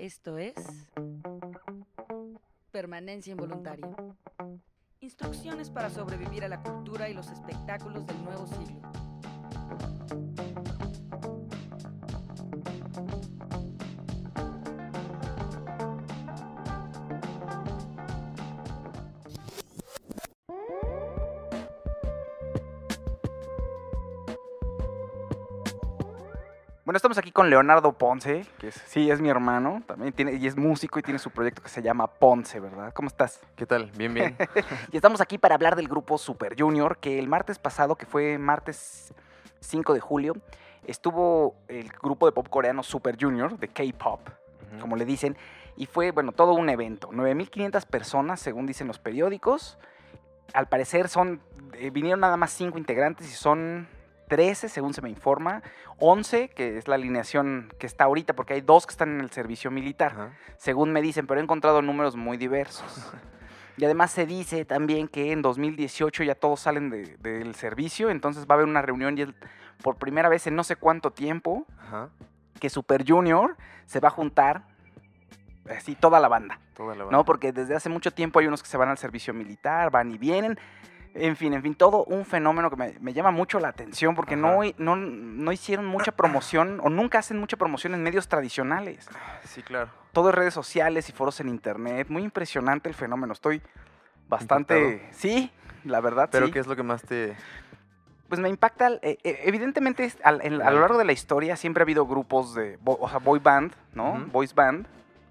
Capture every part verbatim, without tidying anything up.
Esto es Permanencia Involuntaria. Instrucciones para sobrevivir a la cultura y los espectáculos del nuevo siglo. Bueno, estamos aquí con Leonardo Ponce, que es, sí es mi hermano, también tiene, y es músico y tiene su proyecto que se llama Ponce, ¿verdad? ¿Cómo estás? ¿Qué tal? Bien, bien. Y estamos aquí para hablar del grupo Super Junior, que el martes pasado, que fue martes cinco de julio, estuvo el grupo de pop coreano Super Junior, de K-pop, uh-huh. como le dicen, y fue, bueno, todo un evento. nueve mil quinientas personas, según dicen los periódicos. Al parecer son, eh, vinieron nada más cinco integrantes y son trece, según se me informa, once, que es la alineación que está ahorita, porque hay dos que están en el servicio militar, uh-huh. según me dicen, pero he encontrado números muy diversos. Y además se dice también que en dos mil dieciocho ya todos salen de, del servicio, entonces va a haber una reunión y el, por primera vez en no sé cuánto tiempo, uh-huh. que Super Junior se va a juntar, así, toda la banda. Toda la banda. ¿No? Porque desde hace mucho tiempo hay unos que se van al servicio militar, van y vienen. En fin, en fin, todo un fenómeno que me, me llama mucho la atención porque no, no, no hicieron mucha promoción o nunca hacen mucha promoción en medios tradicionales. Sí, claro. Todo en redes sociales y foros en internet. Muy impresionante el fenómeno. Estoy bastante... Impactado. Sí, la verdad, ¿Pero sí. qué es lo que más te...? Pues me impacta, eh, evidentemente a, en, a lo largo de la historia siempre ha habido grupos de, o sea, boy band, ¿no? Uh-huh. Boys band.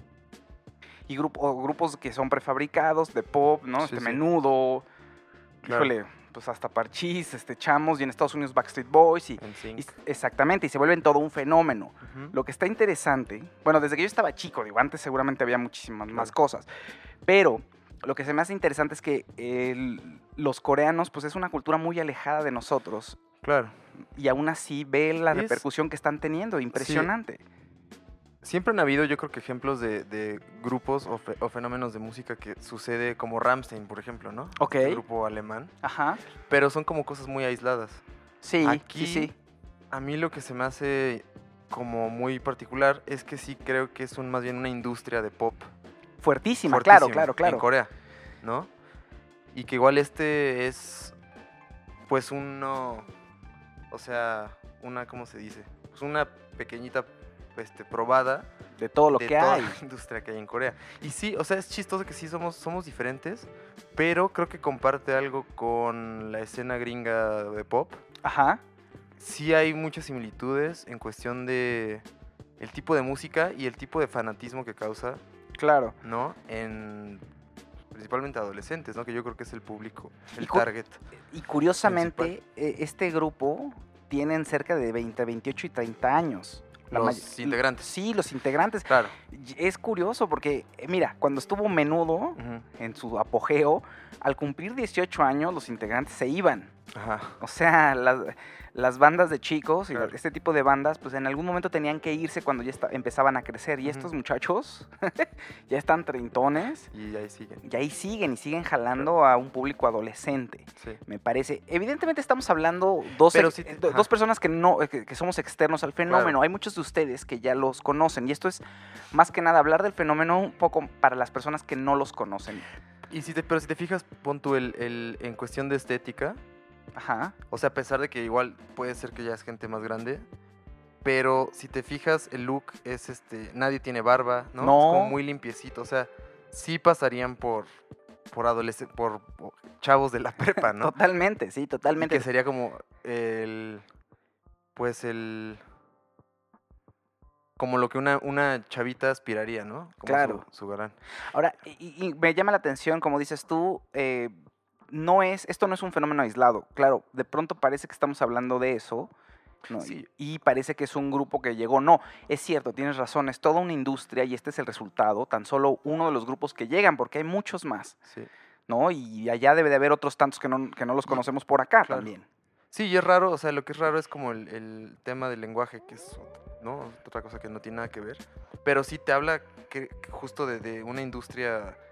Y grupo, grupos que son prefabricados de pop, ¿no? Sí, este sí. Menudo... Claro. Híjole, pues hasta Parchís, este, Chamos, y en Estados Unidos Backstreet Boys, y, y exactamente, y se vuelven todo un fenómeno. Uh-huh. Lo que está interesante, bueno, desde que yo estaba chico, digo, antes seguramente había muchísimas claro. más cosas, pero lo que se me hace interesante es que el, los coreanos, pues es una cultura muy alejada de nosotros. Claro. Y aún así ve la es... repercusión que están teniendo, impresionante. Sí. Siempre han habido, yo creo que ejemplos de, de grupos o, fe, o fenómenos de música que sucede como Rammstein, por ejemplo, ¿no? Ok. Este grupo alemán. Ajá. Pero son como cosas muy aisladas. Sí, Aquí, sí, sí. A mí lo que se me hace como muy particular es que sí creo que es un, más bien una industria de pop. Fuertísima, claro, claro, claro. En Corea, ¿no? Y que igual este es, pues uno, o sea, una, ¿cómo se dice? Pues una pequeñita... Este, probada de todo lo de que toda hay. La industria que hay en Corea. Y sí, o sea, es chistoso que sí somos, somos diferentes, pero creo que comparte algo con la escena gringa de pop. Ajá. Sí hay muchas similitudes en cuestión de el tipo de música y el tipo de fanatismo que causa. Claro. ¿No? En principalmente adolescentes, ¿no? Que yo creo que es el público, el y cu- target. Y curiosamente, principal. este grupo tienen cerca de veinte, veintiocho y treinta años. La los may- integrantes. Sí, los integrantes. Claro. Es curioso porque, mira, cuando estuvo Menudo, uh-huh. en su apogeo, al cumplir dieciocho años, los integrantes se iban. Ajá. O sea, las, las bandas de chicos y claro. este tipo de bandas, pues en algún momento tenían que irse cuando ya está, empezaban a crecer. Y uh-huh. estos muchachos ya están treintones. Y ahí siguen. Y ahí siguen y siguen jalando claro. a un público adolescente, sí. me parece. Evidentemente estamos hablando dos, ex, sí te, dos personas que, no, que, que somos externos al fenómeno. Claro. Hay muchos de ustedes que ya los conocen. Y esto es, más que nada, hablar del fenómeno un poco para las personas que no los conocen. Y si te, pero si te fijas, pon tú el, el, en cuestión de estética. Ajá. O sea, a pesar de que igual puede ser que ya es gente más grande, pero si te fijas, el look es este, nadie tiene barba, ¿no? No. Es como muy limpiecito, o sea, sí pasarían por por adolescentes, por, por chavos de la prepa, ¿no? Totalmente, sí, totalmente. Y que sería como el, pues el, como lo que una, una chavita aspiraría, ¿no? Como claro. Su, su galán. Ahora, y, y me llama la atención, como dices tú, eh, no es, esto no es un fenómeno aislado. Claro, de pronto parece que estamos hablando de eso, ¿no? Sí. y, y parece que es un grupo que llegó. No, es cierto, tienes razón, es toda una industria y este es el resultado, tan solo uno de los grupos que llegan, porque hay muchos más, sí. ¿no? Y allá debe de haber otros tantos que no, que no los conocemos por acá claro. también. Sí, y es raro, o sea, lo que es raro es como el, el tema del lenguaje, que es, ¿no? Otra cosa que no tiene nada que ver, pero sí te habla que, que justo de, de una industria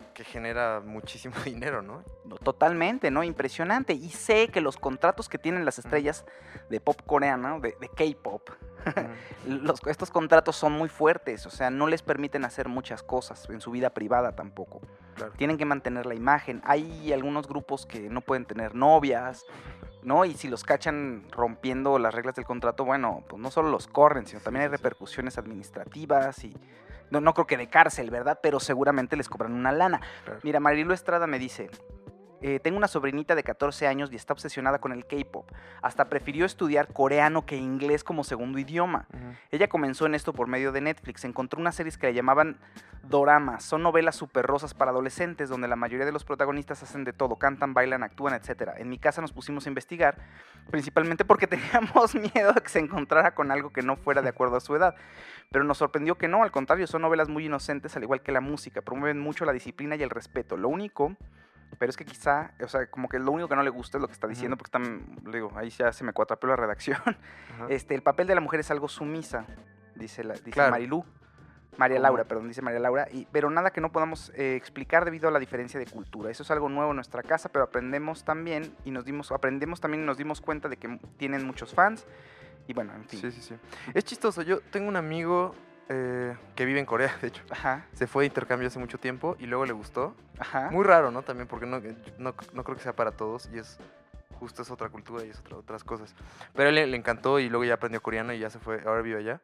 que genera muchísimo dinero, ¿no? No, totalmente, ¿no? Impresionante. Y sé que los contratos que tienen las estrellas de pop coreana, de, de K-pop, Ujú. los, estos contratos son muy fuertes, o sea, no les permiten hacer muchas cosas en su vida privada tampoco. Claro. Tienen que mantener la imagen. Hay algunos grupos que no pueden tener novias, ¿no? Y si los cachan rompiendo las reglas del contrato, bueno, pues no solo los corren, sino Sí, también hay sí, sí. repercusiones administrativas y no, no creo que de cárcel, ¿verdad? Pero seguramente les cobran una lana. Claro. Mira, Marilu Estrada me dice, eh, tengo una sobrinita de catorce años y está obsesionada con el K-pop. Hasta prefirió estudiar coreano que inglés como segundo idioma. Ujú. Ella comenzó en esto por medio de Netflix. Encontró unas series que le llamaban doramas. Son novelas súper rosas para adolescentes donde la mayoría de los protagonistas hacen de todo. Cantan, bailan, actúan, etcétera. En mi casa nos pusimos a investigar, principalmente porque teníamos miedo de que se encontrara con algo que no fuera de acuerdo a su edad. Pero nos sorprendió que no, al contrario, son novelas muy inocentes, al igual que la música. Promueven mucho la disciplina y el respeto. Lo único... Pero es que quizá, o sea, como que lo único que no le gusta es lo que está diciendo, Ujú. porque están, le digo, ahí ya se me cuatrapeó la redacción. Ajá. Este, el papel de la mujer es algo sumisa, dice, la, dice Claro. Marilú. María Como- Laura, perdón, dice María Laura, y, pero nada que no podamos eh, explicar debido a la diferencia de cultura. Eso es algo nuevo en nuestra casa, pero aprendemos también y nos dimos, aprendemos también y nos dimos cuenta de que m- tienen muchos fans. Y bueno, en fin. Sí, sí, sí. Es chistoso. Yo tengo un amigo eh, que vive en Corea, de hecho. Ajá, Se fue de intercambio hace mucho tiempo y luego le gustó. ajá. Muy raro, ¿no? También porque no, no, no creo que sea para todos y es justo es otra cultura y es otra, otras cosas. Pero a él le, le encantó y luego ya aprendió coreano y ya se fue, ahora vive allá.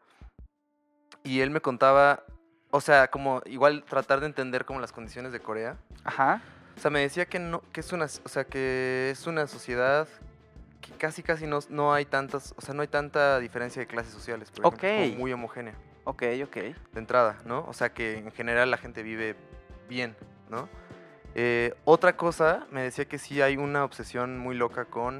Y él me contaba, o sea, como igual tratar de entender como las condiciones de Corea. Ajá. O sea, me decía que no, que es una, o sea, que es una sociedad que casi casi no, no hay tantas, o sea, no hay tanta diferencia de clases sociales, por ejemplo, es como Ok. muy homogénea Ok, ok. de entrada, ¿no? O sea, que en general la gente vive bien, ¿no? Eh, otra cosa, me decía que sí hay una obsesión muy loca con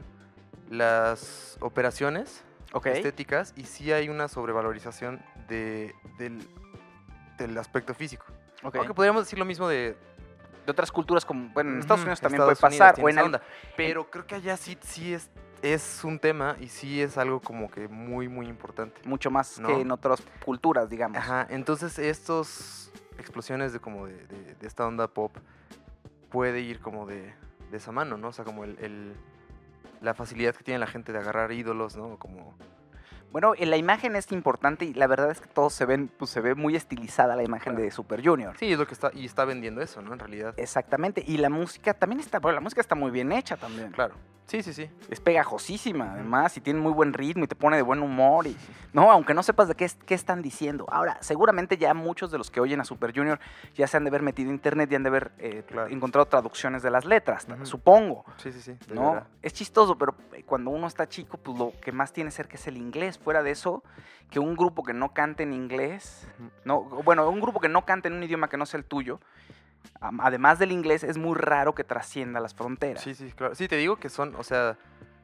las operaciones Ok. estéticas y sí hay una sobrevalorización de, del, del aspecto físico. Ok. Aunque podríamos decir lo mismo de... De otras culturas como, bueno, en Estados Ujú, Unidos también Estados puede Unidos pasar. tiene O en esa al- onda, pero creo que allá sí, sí es, es un tema y sí es algo como que muy, muy importante. mucho más ¿No? que en otras culturas, digamos. Ajá, entonces estos explosiones de como de, de- de esta onda pop puede ir como de, de esa mano, ¿no? O sea, como el, el- la facilidad que tiene la gente de agarrar ídolos, ¿no? Como... Bueno, en la imagen es importante y la verdad es que todos se ven, pues se ve muy estilizada la imagen Claro. de Super Junior. Sí, es lo que está, y está vendiendo eso, ¿no? En realidad. Exactamente. Y la música también está, bueno, la música está muy bien hecha también. Claro. Sí, sí, sí. Es pegajosísima, Ujú. además, y tiene muy buen ritmo y te pone de buen humor. Y, no, aunque no sepas de qué, es- qué están diciendo. Ahora, seguramente ya muchos de los que oyen a Super Junior ya se han de haber metido a internet y han de haber eh, Claro. encontrado traducciones de las letras, Ujú. supongo. Sí, sí, sí. de ¿No? verdad. Es chistoso, pero eh, cuando uno está chico, pues lo que más tiene cerca es el inglés. Fuera de eso, que un grupo que no cante en inglés, Ujú. no, bueno, un grupo que no cante en un idioma que no sea el tuyo, am- además del inglés, es muy raro que trascienda las fronteras. Sí, sí, claro. Sí, te digo que son, o sea,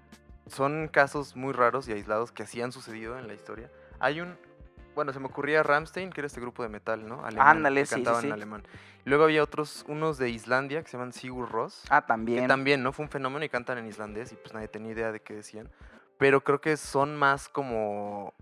son casos muy raros y aislados que así han sucedido en la historia. Hay un, bueno, se me ocurría Rammstein, que era este grupo de metal, ¿no? Alemán, Ándale, que sí, sí, cantaban sí. en alemán. Y luego había otros, unos de Islandia, que se llaman Sigur Rós, Ah, que también. también, ¿no? Fue un fenómeno y cantan en islandés y pues nadie tenía idea de qué decían. Pero creo que son más como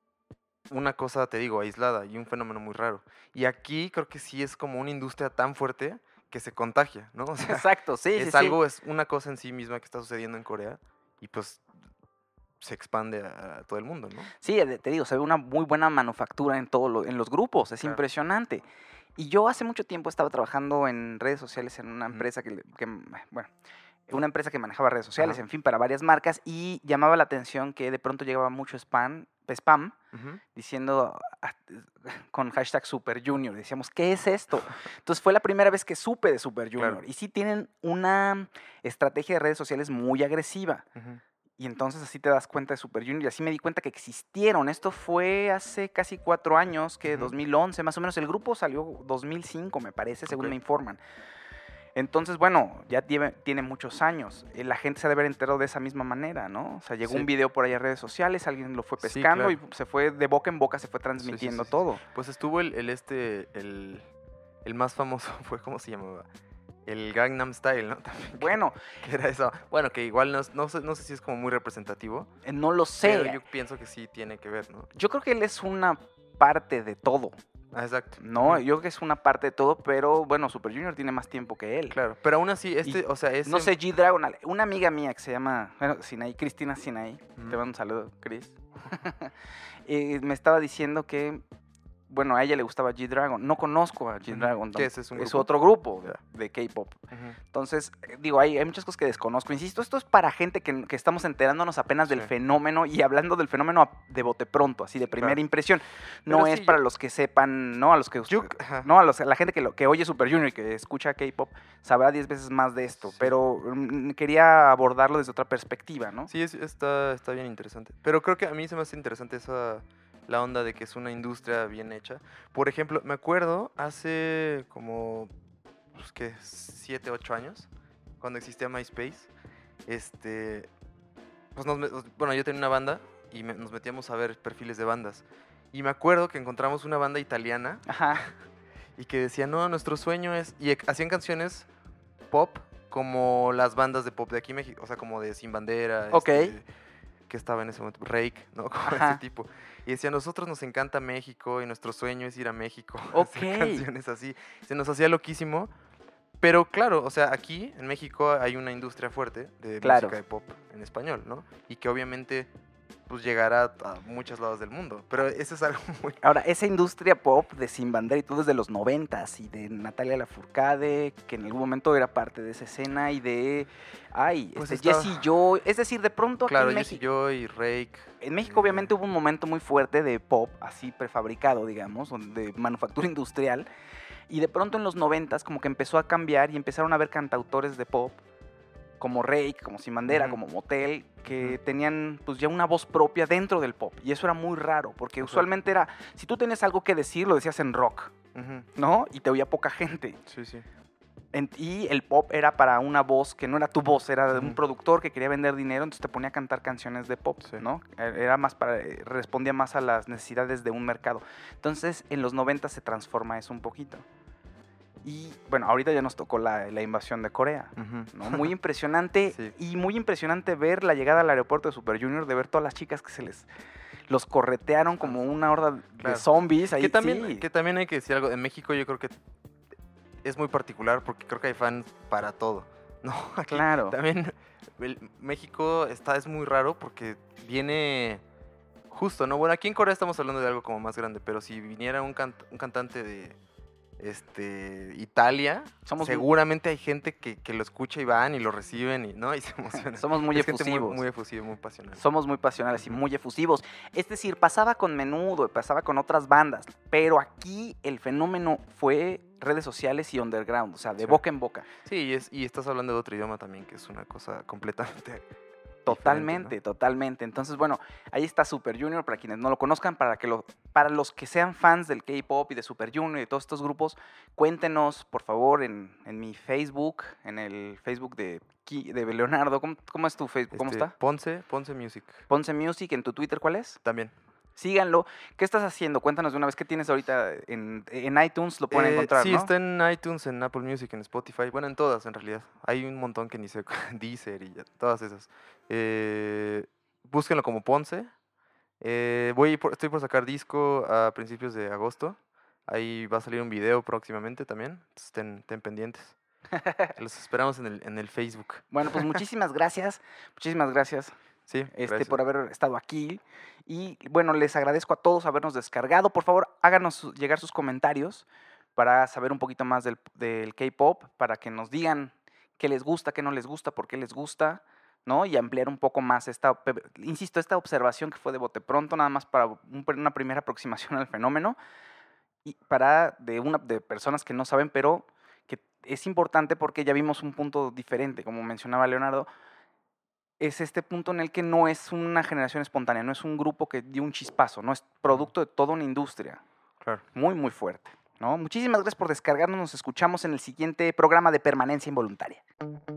una cosa, te digo, aislada y un fenómeno muy raro. Y aquí creo que sí es como una industria tan fuerte que se contagia, ¿no? O sea, Exacto, sí, es sí, sí. algo, es una cosa en sí misma que está sucediendo en Corea y pues se expande a, a todo el mundo, ¿no? Sí, eh, te digo, se ve una muy buena manufactura en, todo lo- en los grupos, es Claro. impresionante. Y yo hace mucho tiempo estaba trabajando en redes sociales en una Ujú. empresa que, le- que, mm, bueno, una empresa que manejaba redes sociales, Ajá. en fin, para varias marcas, y llamaba la atención que de pronto llegaba mucho spam, spam Ujú. diciendo ah, con hashtag Super Junior. Decíamos, ¿qué es esto? Entonces fue la primera vez que supe de Super Junior. Claro. Y sí tienen una estrategia de redes sociales muy agresiva. Ujú. Y entonces así te das cuenta de Super Junior. Y así me di cuenta que existieron. Esto fue hace casi cuatro años, que Ujú. dos mil once más o menos. El grupo salió dos mil cinco, me parece, según Ok. me informan. Entonces, bueno, ya tiene, tiene muchos años. Eh, La gente se ha de haber enterado de esa misma manera, ¿no? O sea, llegó Sí. un video por ahí a redes sociales, alguien lo fue Sí, pescando claro. y se fue de boca en boca, se fue Sí, sí, transmitiendo sí, sí. todo. Pues estuvo el, el este, el, el más famoso fue, ¿cómo se llamaba? El Gangnam Style, ¿no? También, que- Bueno, que era eso. Bueno, que igual no, no, sé, no sé si es como muy representativo, eh, no lo sé. pero yo pienso que sí tiene que ver, ¿no? Yo creo que él es una parte de todo. Ah, exacto. No, Ujú. yo creo que es una parte de todo, pero bueno, Super Junior tiene más tiempo que él. Claro, pero aún así, este, Y o sea, ese... No sé, G-Dragon, una amiga mía que se llama, bueno, Sinaí, Cristina Sinaí, te Ujú. mando un saludo, Cris, eh, me estaba diciendo que, bueno, a ella le gustaba G-Dragon. No conozco a G-Dragon. ¿Qué es? ¿Es un Es grupo? otro grupo Ya. de, de K-pop. Ujú. Entonces, eh, digo, hay, hay muchas cosas que desconozco. Insisto, esto es para gente que, que estamos enterándonos apenas del Sí. fenómeno y hablando del fenómeno a- de bote pronto, así de primera Claro. impresión. No Pero es sí, para yo- los que sepan, no a los que Yo- ajá. no, a, los, a la gente que, lo, que oye Super Junior y que escucha K-pop sabrá diez veces más de esto, Sí. pero mm, quería abordarlo desde otra perspectiva, ¿no? Sí, es- está, está bien interesante. Pero creo que a mí se me hace interesante esa la onda de que es una industria bien hecha. Por ejemplo, me acuerdo hace como, pues, ¿qué? siete, ocho años, cuando existía MySpace, este, pues nos, met- bueno, yo tenía una banda y me- nos metíamos a ver perfiles de bandas. Y me acuerdo que encontramos una banda italiana Ajá, y que decía, no, nuestro sueño es... Y ec- hacían canciones pop como las bandas de pop de aquí México, o sea, como de Sin Bandera, Ok. este, que estaba en ese momento, Rake, ¿no? Como Ajá. ese tipo. Y decía, nosotros nos encanta México y nuestro sueño es ir a México. Ok. Hacer canciones así. Se nos hacía loquísimo. Pero claro, o sea, aquí en México hay una industria fuerte de Claro. música de pop en español, ¿no? Y que obviamente pues llegará a muchos lados del mundo. Pero eso es algo muy... Ahora, esa industria pop de Sin Bandera y todo desde los noventas y de Natalia Lafourcade, que en algún momento era parte de esa escena y de, ay, Pues este, estaba- Jessie Joy, es decir, de pronto aquí Claro, en Jessie México, Joy, Rake. en México eh, obviamente hubo un momento muy fuerte de pop, así prefabricado, digamos, o de manufactura industrial, y de pronto en los noventas como que empezó a cambiar y empezaron a haber cantautores de pop, como Rake, como Sin Bandera, Ujú. como Motel, que Ujú. tenían pues ya una voz propia dentro del pop, y eso era muy raro, porque Exacto. usualmente era, si tú tenías algo que decir, lo decías en rock, Ujú. ¿no? Y te oía poca gente. Sí, sí. En- y el pop era para una voz que no era tu voz, era de un Ujú. productor que quería vender dinero, entonces te ponía a cantar canciones de pop, Sí. ¿no? E- Era más para, eh, respondía más a las necesidades de un mercado. Entonces, en los noventa se transforma eso un poquito. Y bueno, ahorita ya nos tocó la, la invasión de Corea, Ujú. ¿no? Muy impresionante Sí. y muy impresionante ver la llegada al aeropuerto de Super Junior, de ver todas las chicas que se les los corretearon como una horda de Claro. zombies. Ahí Que también, sí. que también hay que decir algo. En México yo creo que es muy particular porque creo que hay fans para todo. No, aquí Claro. también el- México está, es muy raro porque viene justo, ¿no? Bueno, aquí en Corea estamos hablando de algo como más grande, pero si viniera un, cant- un cantante de este Italia, Somos muy- seguramente hay gente que, que lo escucha y van y lo reciben y no y se emocionan. Somos muy Es gente efusivos. muy, muy efusiva, muy pasional. Somos muy pasionales y Ujú. muy efusivos. Es decir, pasaba con Menudo, pasaba con otras bandas, pero aquí el fenómeno fue redes sociales y underground, o sea, de Sí. boca en boca. Sí, y, es, y estás hablando de otro idioma también, que es una cosa completamente Totalmente, diferente, totalmente. Entonces, bueno, ahí está Super Junior, para quienes no lo conozcan, para, que lo, para los que sean fans del K-pop y de Super Junior y de todos estos grupos, cuéntenos, por favor, en, en mi Facebook, en el Facebook de, Ki- de Leonardo. ¿Cómo, cómo es tu Facebook? ¿no? ¿Cómo Este, está? Ponce, Ponce Music, Ponce Music, en tu Twitter, ¿cuál es? también. Síganlo. ¿Qué estás haciendo? Cuéntanos de una vez. ¿Qué tienes ahorita en, en iTunes? Lo pueden Eh, encontrar, sí, ¿no? está en iTunes, en Apple Music, en Spotify, bueno, en todas en realidad. Hay un montón que ni sé, Deezer y ya, todas esas. Eh, búsquenlo como Ponce. Eh, voy por- estoy por sacar disco a principios de agosto. Ahí va a salir un video próximamente también. Entonces, Estén, estén pendientes. Los esperamos en el, en el Facebook. Bueno, pues muchísimas gracias. Muchísimas gracias Sí, este, gracias. por haber estado aquí. Y bueno, les agradezco a todos habernos descargado. Por favor, háganos su- llegar sus comentarios para saber un poquito más del, del K-pop, para que nos digan qué les gusta, qué no les gusta, por qué les gusta, ¿no? Y ampliar un poco más esta, pe- insisto, esta observación que fue de bote pronto, nada más para un- una primera aproximación al fenómeno. Y para de una de personas que no saben, pero que es importante porque ya vimos un punto diferente, como mencionaba Leonardo, es este punto en el que no es una generación espontánea, no es un grupo que dio un chispazo, no es producto de toda una industria Claro. muy, muy fuerte, ¿no? Muchísimas gracias por descargarnos, nos escuchamos en el siguiente programa de Permanencia Involuntaria.